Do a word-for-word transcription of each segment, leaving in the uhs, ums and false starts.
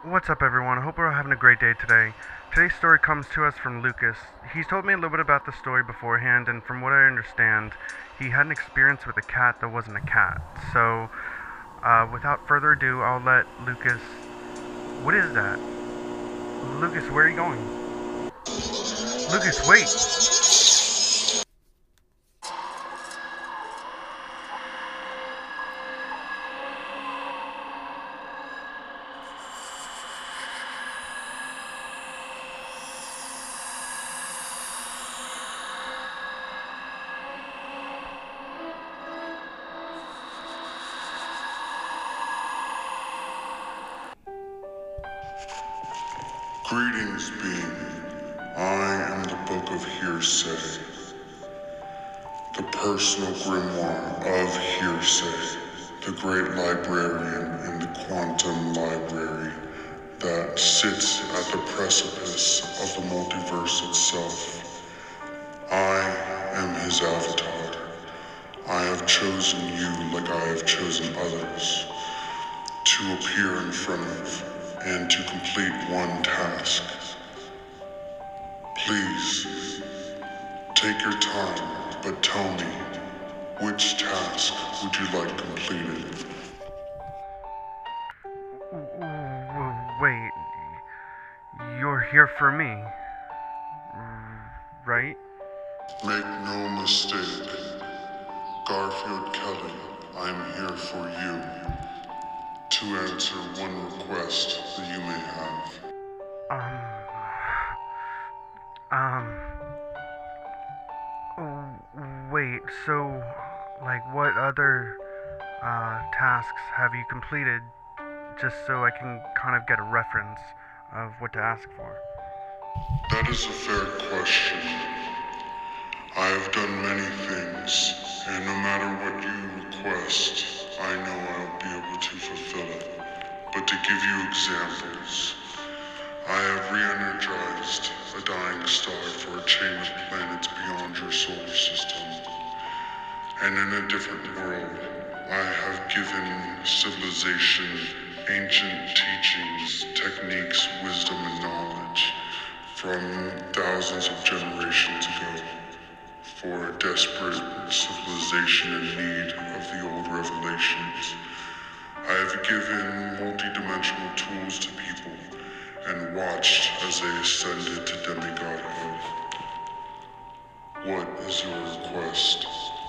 What's up, everyone? I hope we're all having a great day today. Today's story comes to us from Lucas. He's told me a little bit about the story beforehand, and from what I understand, he had an experience with a cat that wasn't a cat. So, uh, without further ado, I'll let Lucas. What is that? Lucas, where are you going? Lucas, wait! Greetings, being. I am the Book of Hearsay, the personal grimoire of Hearsay, the great librarian in the quantum library that sits at the precipice of the multiverse itself. I am his avatar. I have chosen you like I have chosen others to appear in front of and to complete one task. Please, take your time, but tell me, which task would you like completed? Wait. You're here for me. Right? Make no mistake, Garfield Kelly, I'm here for you, to answer one request that you may have. Um. Um. Oh, wait, so, like, what other uh, tasks have you completed, just so I can kind of get a reference of what to ask for? That is a fair question. I have done many things, and no matter what you request, I know I'll be able to fulfill it. But to give you examples, I have re-energized a dying star for a chain of planets beyond your solar system. And in a different world, I have given civilization ancient teachings, techniques, wisdom, and knowledge from thousands of generations ago for a desperate civilization in need of the old revelations. I have given multi-dimensional tools to people and watched as they ascended to demigodhood. What is your request?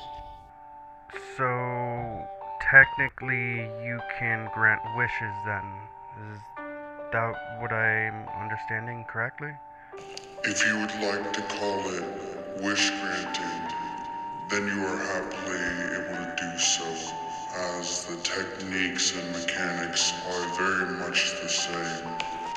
So, technically, you can grant wishes then. Is that what I'm understanding correctly? If you would like to call it wish granting, then you are happily able to do so, as the techniques and mechanics are very much the same.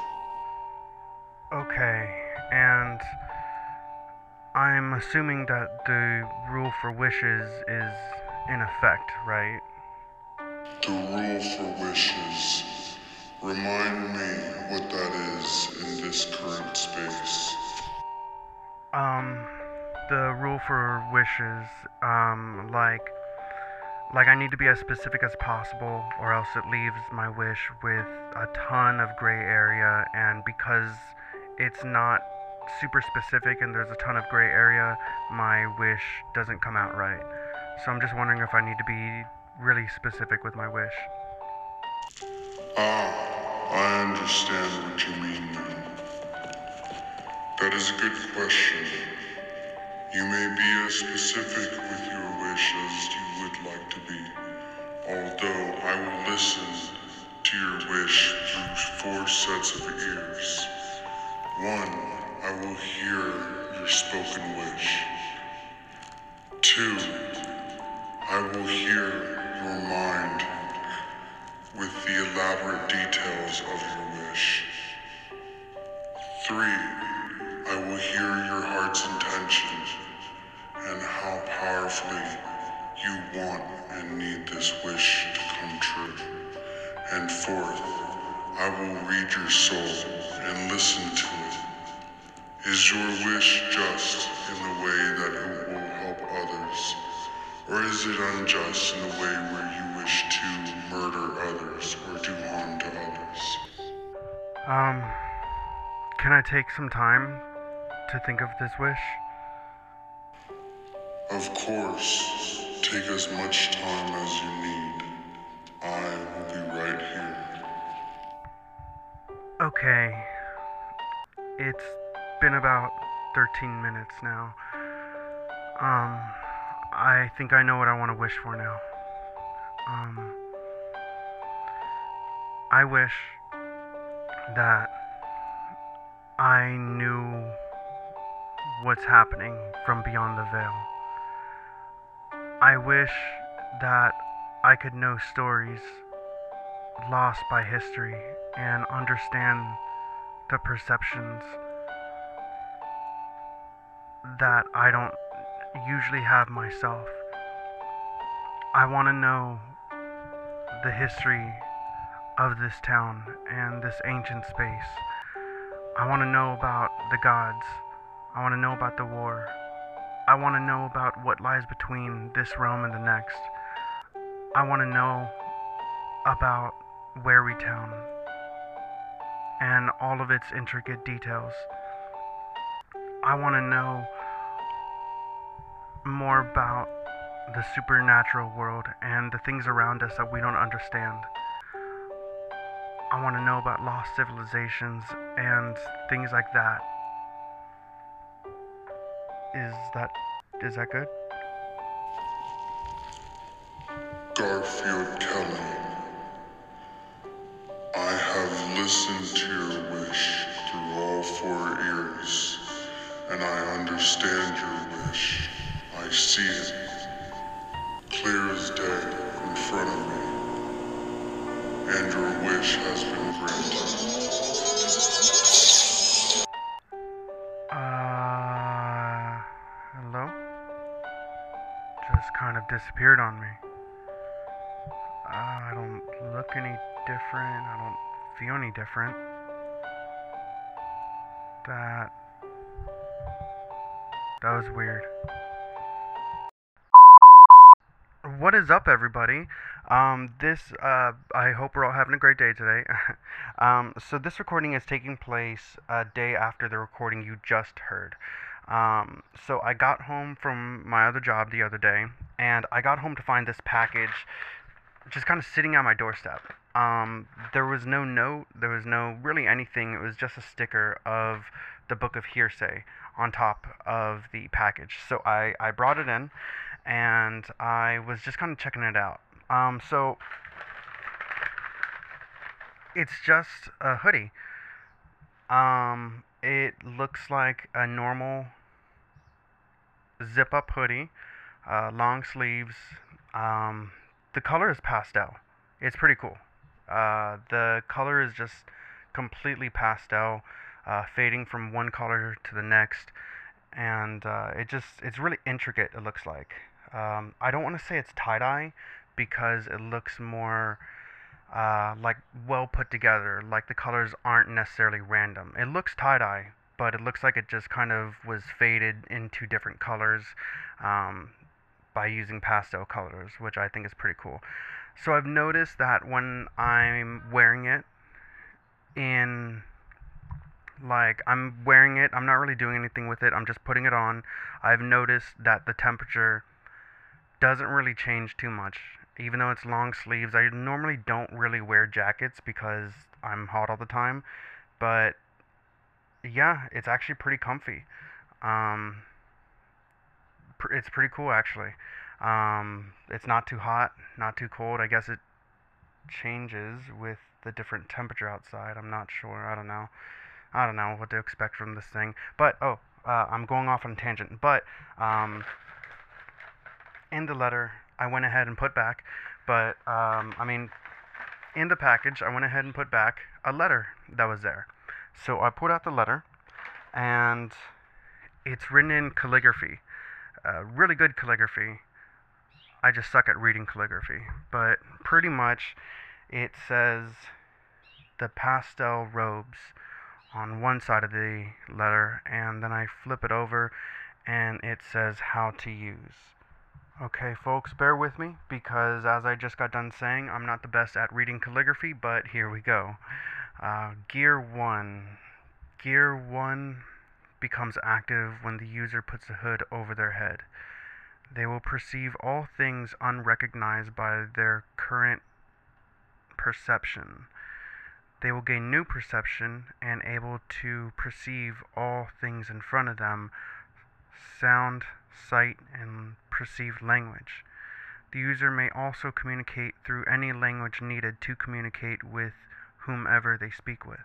Okay, and I'm assuming that the rule for wishes is in effect, right? The rule for wishes. Remind me what that is in this current space. Um, the rule for wishes, um, like, like I need to be as specific as possible, or else it leaves my wish with a ton of gray area, and because it's not super specific and there's a ton of gray area, my wish doesn't come out right. So I'm just wondering if I need to be really specific with my wish. Ah, I understand what you mean now. That is a good question. You may be as specific with your wish as you would like to be, although I will listen to your wish through four sets of ears. One, I will hear your spoken wish. Two, I will hear your mind with the elaborate details of your wish. Three, I will hear your heart's intention and how powerfully you want and need this wish to come true. And fourth, I will read your soul and listen to it. Is your wish just in the way that it will help others? Or is it unjust in a way where you wish to murder others or do harm to others? Um, can I take some time to think of this wish? Of course. Take as much time as you need. I will be right here. Okay. It's been about thirteen minutes now. Um, I think I know what I want to wish for now. Um, I wish that I knew what's happening from beyond the veil. I wish that I could know stories lost by history and understand the perceptions that I don't usually have myself. I want to know the history of this town and this ancient space. I want to know about the gods. I want to know about the war. I want to know about what lies between this realm and the next. I want to know about Wary Town and all of its intricate details. I want to know more about the supernatural world and the things around us that we don't understand. I want to know about lost civilizations and things like that. Is that is that good? Garfield Kelly, I have listened to your wish through all four ears, and I understand your wish. I see it, clear as day, in front of me, and your wish has been granted. Uh, hello? Just kind of disappeared on me. Uh, I don't look any different. I don't feel any different. That that was weird. What is up, everybody? Um, this uh, I hope we're all having a great day today. um, so this recording is taking place a day after the recording you just heard. Um, so I got home from my other job the other day, and I got home to find this package just kind of sitting on my doorstep. Um, there was no note, there was no really anything. It was just a sticker of the Book of Hearsay on top of the package. So I, I brought it in, and I was just kind of checking it out. Um, so it's just a hoodie. Um, it looks like a normal zip-up hoodie, uh, long sleeves. Um, the color is pastel. It's pretty cool. Uh, the color is just completely pastel, uh, fading from one color to the next, and uh, it just it's really intricate. It looks like. Um, I don't want to say it's tie-dye because it looks more uh, like well put together. Like the colors aren't necessarily random. It looks tie-dye, but it looks like it just kind of was faded into different colors um, by using pastel colors, which I think is pretty cool. So I've noticed that when I'm wearing it in like I'm wearing it, I'm not really doing anything with it. I'm just putting it on. I've noticed that the temperature doesn't really change too much. Even though it's long sleeves, I normally don't really wear jackets because I'm hot all the time. But yeah, it's actually pretty comfy. Um, pr- it's pretty cool actually. Um, it's not too hot, not too cold. I guess it changes with the different temperature outside. I'm not sure. I don't know. I don't know what to expect from this thing. But oh, uh, I'm going off on a tangent. But um, in the letter, I went ahead and put back. But um, I mean, in the package, I went ahead and put back a letter that was there. So I put out the letter, and it's written in calligraphy, uh, really good calligraphy. I just suck at reading calligraphy, but pretty much it says the pastel robes on one side of the letter, and then I flip it over and it says how to use. Okay, folks, bear with me because as I just got done saying, I'm not the best at reading calligraphy, but here we go. Uh, Gear one. Gear one becomes active when the user puts a hood over their head. They will perceive all things unrecognized by their current perception. They will gain new perception and able to perceive all things in front of them, sound, sight, and perceived language. The user may also communicate through any language needed to communicate with whomever they speak with.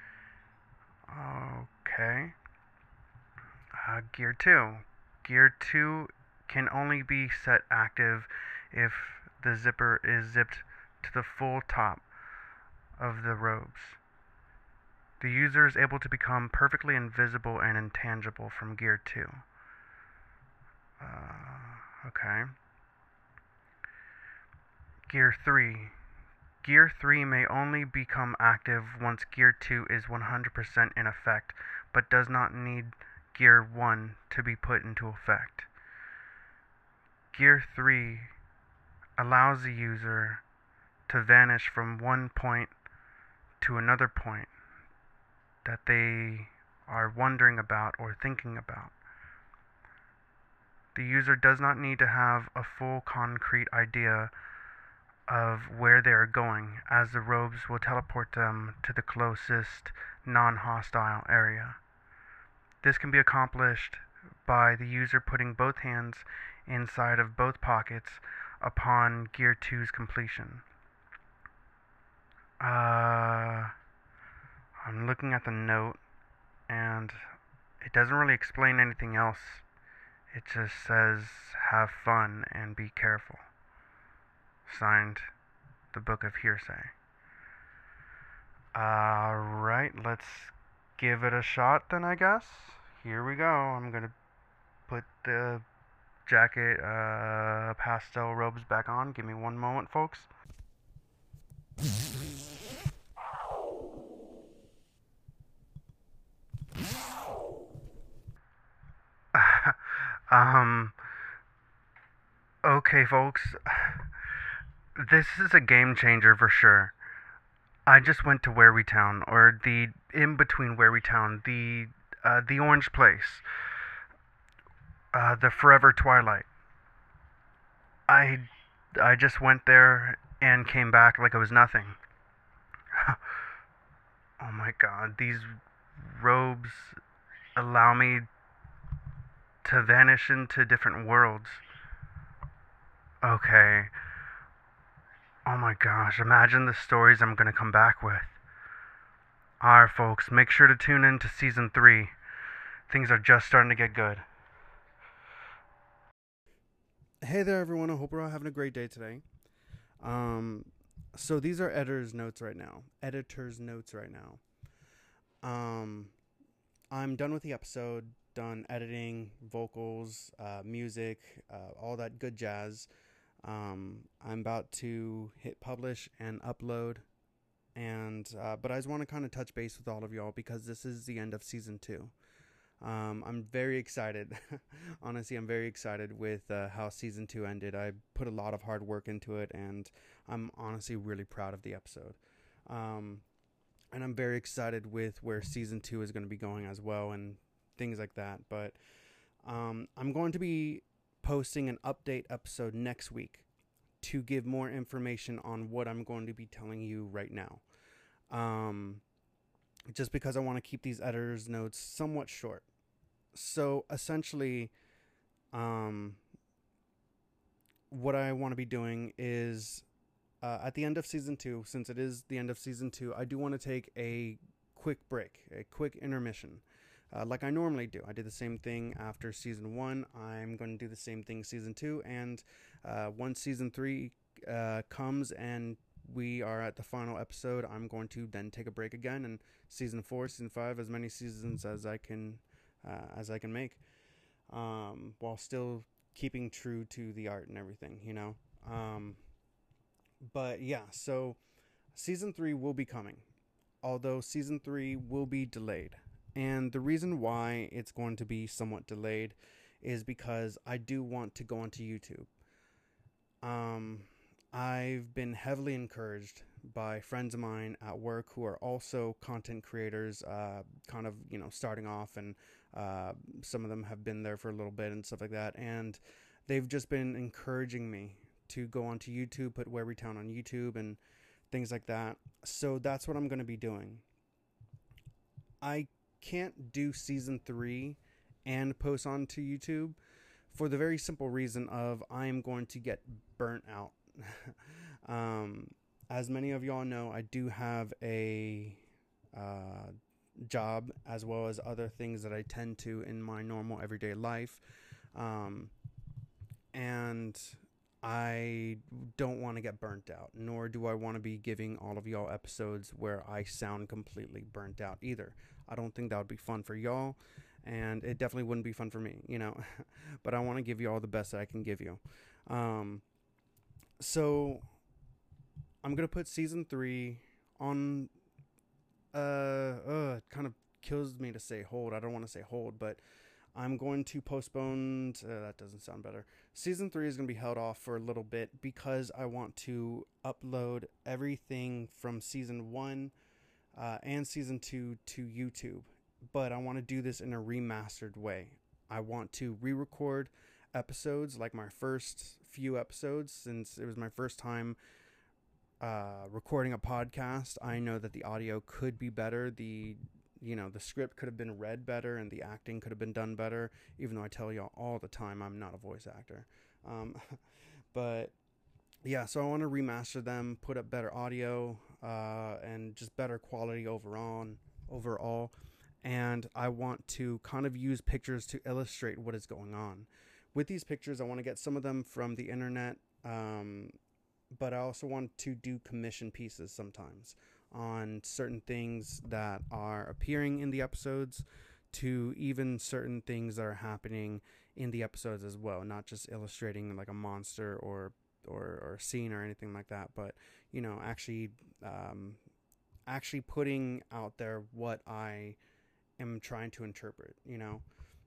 Okay. Uh, gear two. Gear two can only be set active if the zipper is zipped to the full top of the robes. The user is able to become perfectly invisible and intangible from Gear two. Uh, okay. Gear three. Gear three may only become active once Gear two is one hundred percent in effect, but does not need Gear one to be put into effect. Gear three allows the user to vanish from one point to another point that they are wondering about or thinking about. The user does not need to have a full concrete idea of where they are going, as the robes will teleport them to the closest non-hostile area. This can be accomplished by the user putting both hands inside of both pockets upon Gear two's completion. Uh, I'm looking at the note, and it doesn't really explain anything else. It just says, have fun and be careful. Signed, the Book of Hearsay. Alright, let's give it a shot then, I guess. Here we go. I'm gonna put the jacket, uh, pastel robes back on. Give me one moment, folks. um, okay, folks. This is a game changer for sure. I just went to Werrytown, or the in between Werrytown, the uh, the Orange Place, uh, the Forever Twilight. I I just went there and came back like it was nothing. Oh my God, these robes allow me to vanish into different worlds. Okay. Oh my gosh, imagine the stories I'm gonna come back with. Alright, folks, make sure to tune in to season three. Things are just starting to get good. Hey there, everyone. I hope we're all having a great day today. Um, so these are editor's notes right now. Editor's notes right now. Um, I'm done with the episode. Done editing, vocals, uh, music, uh, all that good jazz. Um, I'm about to hit publish and upload, and uh, but I just want to kind of touch base with all of y'all because this is the end of season two. Um, I'm very excited. Honestly, I'm very excited with uh, how season two ended. I put a lot of hard work into it, and I'm honestly really proud of the episode. Um, and I'm very excited with where season two is going to be going as well, and things like that. But um, I'm going to be posting an update episode next week to give more information on what I'm going to be telling you right now. Um, just because I want to keep these editor's notes somewhat short. So essentially, um, what I want to be doing is uh, at the end of season two, since it is the end of season two, I do want to take a quick break, a quick intermission. Uh, like I normally do. I did the same thing after season one. I'm going to do the same thing season two. And uh, once season three uh, comes and we are at the final episode, I'm going to then take a break again. And season four, season five, as many seasons as I can, uh, as I can make, um, while still keeping true to the art and everything, you know. Um, but yeah, so season three will be coming, although season three will be delayed. And the reason why it's going to be somewhat delayed is because I do want to go onto YouTube. Um, I've been heavily encouraged by friends of mine at work who are also content creators, uh, kind of, you know, starting off, and uh, some of them have been there for a little bit and stuff like that. And they've just been encouraging me to go onto YouTube, put Wearytown on YouTube and things like that. So that's what I'm going to be doing. I can't do season three and post onto YouTube for the very simple reason of I'm going to get burnt out. um, as many of y'all know, I do have a uh, job as well as other things that I tend to in my normal everyday life. Um, and I don't want to get burnt out, nor do I want to be giving all of y'all episodes where I sound completely burnt out either. I don't think that would be fun for y'all, and it definitely wouldn't be fun for me, you know. But I want to give you all the best that I can give you. Um, so I'm gonna put season three on. Uh, uh, it kind of kills me to say hold. I don't want to say hold, but I'm going to postpone. Uh, that doesn't sound better. Season three is going to be held off for a little bit because I want to upload everything from season one uh, and season two to YouTube. But I want to do this in a remastered way. I want to re-record episodes, like my first few episodes, since it was my first time uh, recording a podcast. I know that the audio could be better. The you know, the script could have been read better and the acting could have been done better, even though I tell y'all all the time I'm not a voice actor. Um, but yeah, so I want to remaster them, put up better audio, uh, and just better quality overall, overall. And I want to kind of use pictures to illustrate what is going on. With these pictures, I want to get some of them from the internet, um, but I also want to do commission pieces sometimes on certain things that are appearing in the episodes, to even certain things that are happening in the episodes as well, not just illustrating like a monster or or, or a scene or anything like that, but you know, actually um, actually putting out there what I am trying to interpret, you know.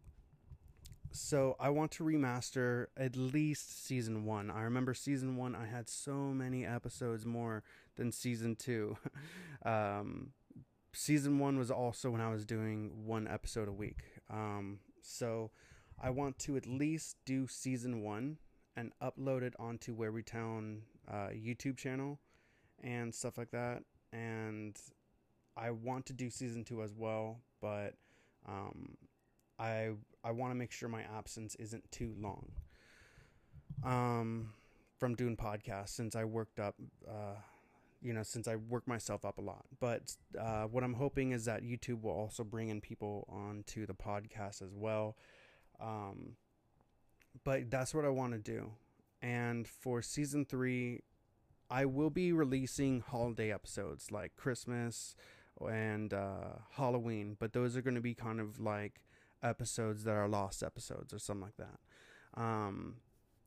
So I want to remaster at least season one. I remember season one, I had so many episodes more than season two. um, season one was also when I was doing one episode a week. Um, so I want to at least do season one and upload it onto Wearytown uh, YouTube channel and stuff like that. And I want to do season two as well, but um, I I want to make sure my absence isn't too long um, from doing podcasts, since I worked up, uh, you know, since I work myself up a lot. But uh, what I'm hoping is that YouTube will also bring in people onto the podcast as well. Um, but that's what I want to do. And for season three, I will be releasing holiday episodes like Christmas and uh, Halloween, but those are going to be kind of like episodes that are lost episodes or something like that. Um,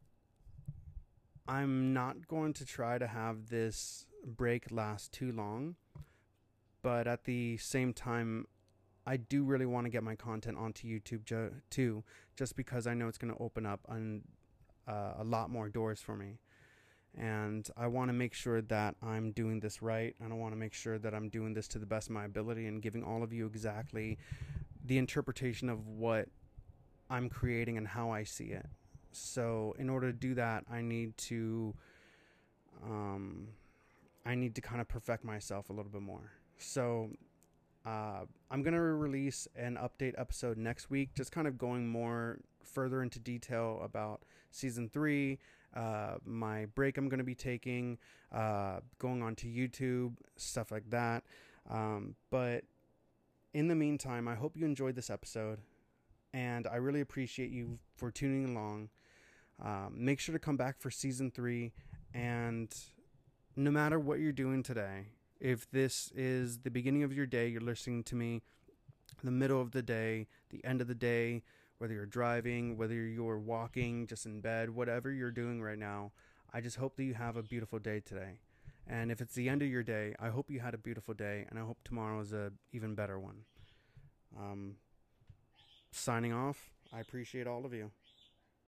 I'm not going to try to have this break last too long, but at the same time, I do really want to get my content onto YouTube jo- too, just because I know it's going to open up on, uh, a lot more doors for me. And I want to make sure that I'm doing this right, and I want to make sure that I'm doing this to the best of my ability and giving all of you exactly the interpretation of what I'm creating and how I see it. So in order to do that, I need to um, I need to kind of perfect myself a little bit more. So uh, I'm going to release an update episode next week, just kind of going more further into detail about season three, uh, my break I'm going to be taking, uh, going on to YouTube, stuff like that. Um, but in the meantime, I hope you enjoyed this episode, and I really appreciate you for tuning along. Um, make sure to come back for season three, and no matter what you're doing today, if this is the beginning of your day, you're listening to me, the middle of the day, the end of the day, whether you're driving, whether you're walking, just in bed, whatever you're doing right now, I just hope that you have a beautiful day today. And if it's the end of your day, I hope you had a beautiful day, and I hope tomorrow is a even better one. Um, signing off. I appreciate all of you.